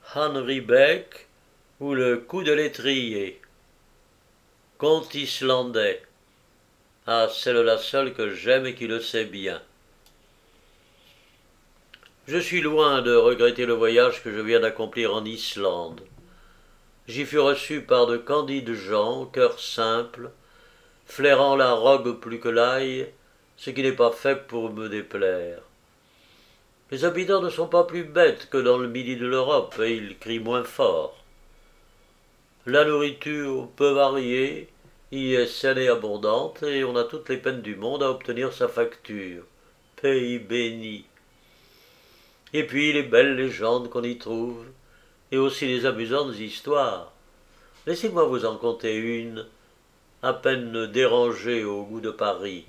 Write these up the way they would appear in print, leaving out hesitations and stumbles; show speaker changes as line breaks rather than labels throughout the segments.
Henry Beck ou le coup de l'étrier. Conte islandais. Ah, celle-là seule que j'aime et qui le sait bien. Je suis loin de regretter le voyage que je viens d'accomplir en Islande. J'y fus reçu par de candides gens, cœurs simples, flairant la robe plus que l'ail, ce qui n'est pas fait pour me déplaire. Les habitants ne sont pas plus bêtes que dans le midi de l'Europe, et ils crient moins fort. La nourriture peu variée y est saine et abondante, et on a toutes les peines du monde à obtenir sa facture. Pays béni. Et puis les belles légendes qu'on y trouve, et aussi les amusantes histoires. Laissez-moi vous en conter une, à peine dérangée au goût de Paris.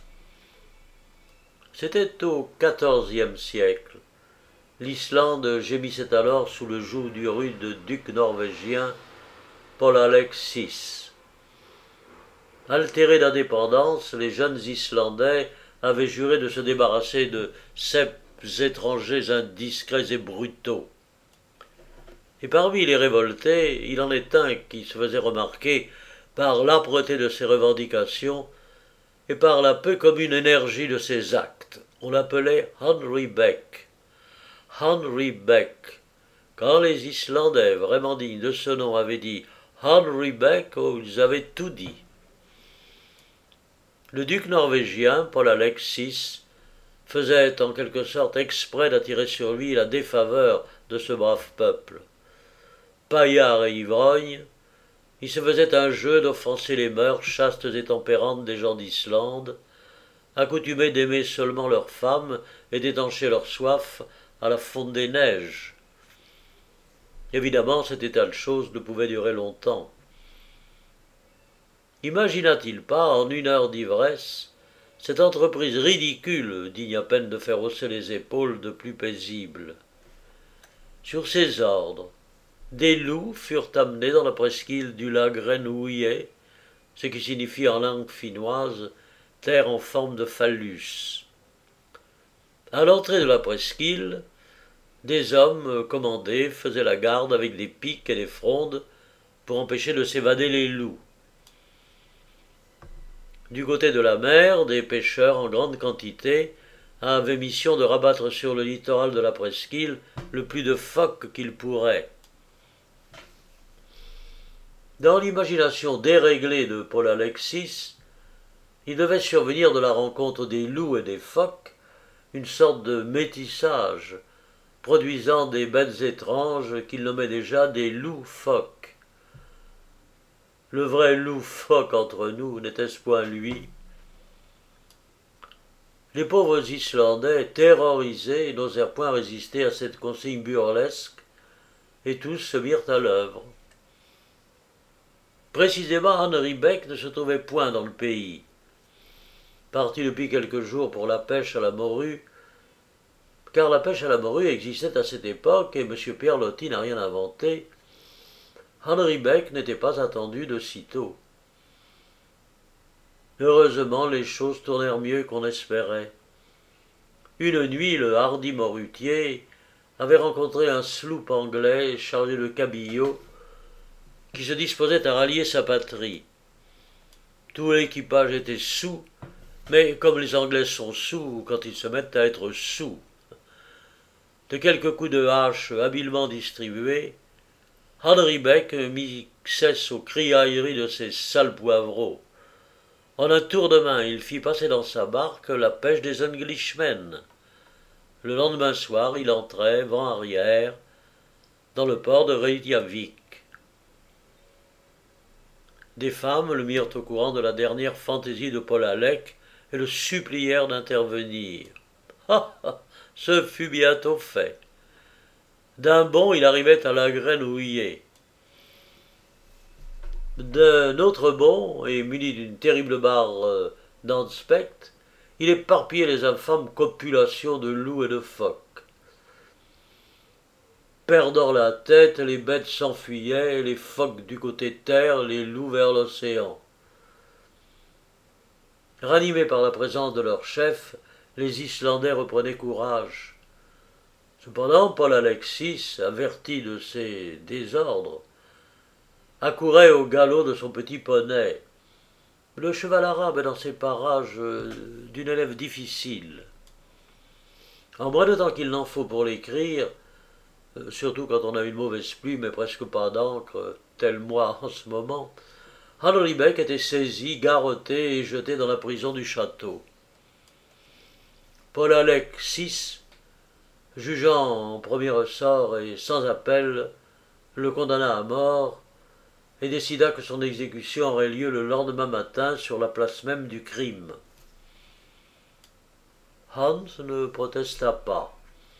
C'était au XIVe siècle. L'Islande gémissait alors sous le joug du rude duc norvégien Paul Alexis. Altérés d'indépendance, les jeunes Islandais avaient juré de se débarrasser de ceps étrangers indiscrets et brutaux. Et parmi les révoltés, il en est un qui se faisait remarquer par l'âpreté de ses revendications et par la peu commune énergie de ses actes. On l'appelait Henry Beck. Henry Beck. Quand les Islandais vraiment dignes de ce nom avaient dit Henry Beck, oh, ils avaient tout dit. Le duc norvégien, Paul Alexis, faisait en quelque sorte exprès d'attirer sur lui la défaveur de ce brave peuple. Paillard et ivrogne, il se faisait un jeu d'offenser les mœurs chastes et tempérantes des gens d'Islande, accoutumés d'aimer seulement leurs femmes et d'étancher leur soif à la fonte des neiges. Évidemment, cet état de choses ne pouvait durer longtemps. Imagina-t-il pas, en une heure d'ivresse, cette entreprise ridicule, digne à peine de faire hausser les épaules de plus paisibles. Sur ses ordres, des loups furent amenés dans la presqu'île du lac Grenouillet, ce qui signifie en langue finnoise terre en forme de phallus. À l'entrée de la presqu'île, des hommes commandés faisaient la garde avec des pics et des frondes pour empêcher de s'évader les loups. Du côté de la mer, des pêcheurs en grande quantité avaient mission de rabattre sur le littoral de la presqu'île le plus de phoques qu'ils pourraient. Dans l'imagination déréglée de Paul Alexis, il devait survenir de la rencontre des loups et des phoques une sorte de métissage, produisant des bêtes étranges qu'il nommait déjà des loups-phoques. Le vrai loup-phoque entre nous, n'était-ce point lui? Les pauvres Islandais, terrorisés, n'osèrent point résister à cette consigne burlesque, et tous se mirent à l'œuvre. Précisément, Henry Beck ne se trouvait point dans le pays. Parti depuis quelques jours pour la pêche à la morue, car la pêche à la morue existait à cette époque et M. Pierre Loti n'a rien inventé, Henry Beck n'était pas attendu de sitôt. Heureusement, les choses tournèrent mieux qu'on espérait. Une nuit, le hardi morutier avait rencontré un sloop anglais chargé de cabillots qui se disposait à rallier sa patrie. Tout l'équipage était saoul, mais comme les Anglais sont saouls quand ils se mettent à être saols. De quelques coups de hache habilement distribués, Henry Beck mit cesse aux criailleries de ces sales poivreaux. En un tour de main, il fit passer dans sa barque la pêche des Englishmen. Le lendemain soir, il entrait, vent arrière, dans le port de Reykjavik. Des femmes le mirent au courant de la dernière fantaisie de Paul Alec et le supplièrent d'intervenir. Ah ah, ce fut bientôt fait. D'un bond, il arrivait à la Grenouillet. D'un autre bond, et muni d'une terrible barre d'Anspect, il éparpillait les infâmes copulations de loups et de phoques. Perdant la tête, les bêtes s'enfuyaient, les phoques du côté terre, les loups vers l'océan. Ranimés par la présence de leur chef, les Islandais reprenaient courage. Cependant, Paul Alexis, averti de ces désordres, accourait au galop de son petit poney. Le cheval arabe est dans ces parages d'une élève difficile. En moins de temps qu'il n'en faut pour l'écrire, surtout quand on a une mauvaise plume et presque pas d'encre, tel moi en ce moment, Henri Beck était saisi, garrotté et jeté dans la prison du château. Paul Alexis, jugeant en premier ressort et sans appel, le condamna à mort et décida que son exécution aurait lieu le lendemain matin sur la place même du crime. Hans ne protesta pas.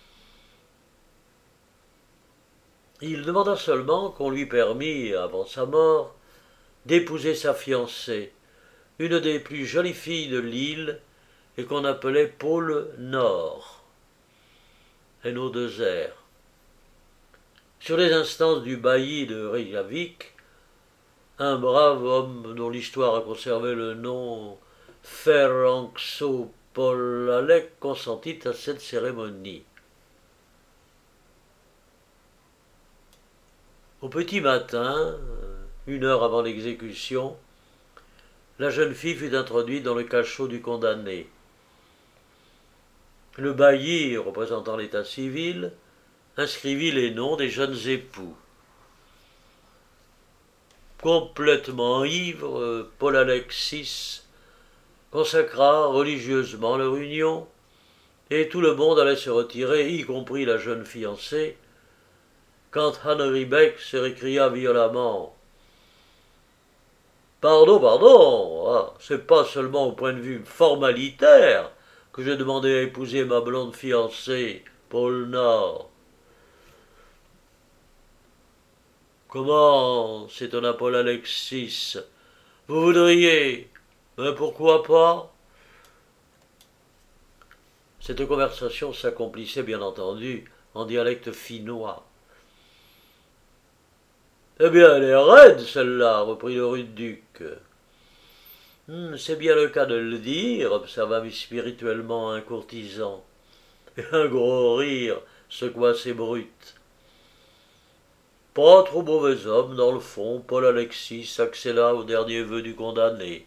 Il demanda seulement qu'on lui permît, avant sa mort, d'épouser sa fiancée, une des plus jolies filles de l'île, et qu'on appelait Pôle Nord, NO2R. Sur les instances du bailli de Reykjavik, un brave homme dont l'histoire a conservé le nom Ferenczó Pólalek consentit à cette cérémonie. Au petit matin, 1 heure avant l'exécution, la jeune fille fut introduite dans le cachot du condamné. Le bailli, représentant l'état civil, inscrivit les noms des jeunes époux. Complètement ivre, Paul Alexis consacra religieusement leur union, et tout le monde allait se retirer, y compris la jeune fiancée, quand Henri Beck se récria violemment « Pardon, pardon, c'est pas seulement au point de vue formalitaire que j'ai demandé à épouser ma blonde fiancée, Paul Nord. » Comment, s'étonna Paul Alexis, vous voudriez, mais pourquoi pas? Cette conversation s'accomplissait bien entendu en dialecte finnois. Eh bien, elle est raide, celle-là, reprit le rude duc. C'est bien le cas de le dire, observa spirituellement un courtisan. Et un gros rire secoua ses brutes. Pas trop mauvais homme, dans le fond, Paul Alexis accéda au dernier vœu du condamné.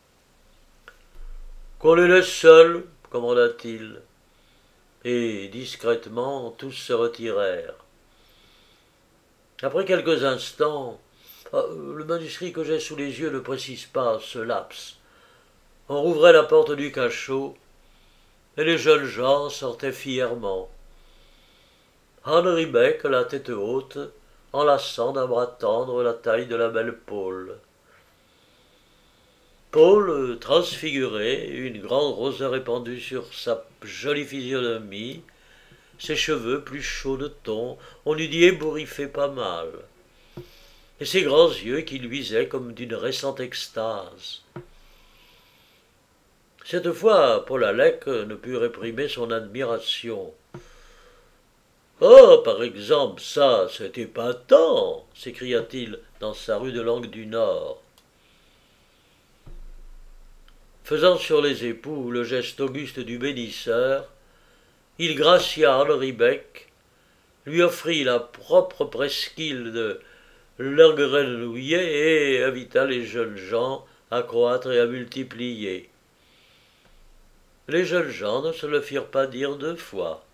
Qu'on les laisse seuls, commanda-t-il. Et, discrètement, tous se retirèrent. Après quelques instants, le manuscrit que j'ai sous les yeux ne précise pas ce laps. On rouvrait la porte du cachot, et les jeunes gens sortaient fièrement. Henri Beck, la tête haute, enlaçant d'un bras tendre la taille de la belle Paul. Paul, transfiguré, une grande roseur répandue sur sa jolie physionomie, ses cheveux plus chauds de ton, on eût dit ébouriffés pas mal, et ses grands yeux qui luisaient comme d'une récente extase. Cette fois, Paul Alec ne put réprimer son admiration. « Oh, par exemple, ça, c'est épatant !» s'écria-t-il dans sa rue de Langue du Nord. Faisant sur les époux le geste auguste du bénisseur, il gracia Henri Beck, lui offrit la propre presqu'île de l'Engrenouillet et invita les jeunes gens à croître et à multiplier. Les jeunes gens ne se le firent pas dire 2 fois.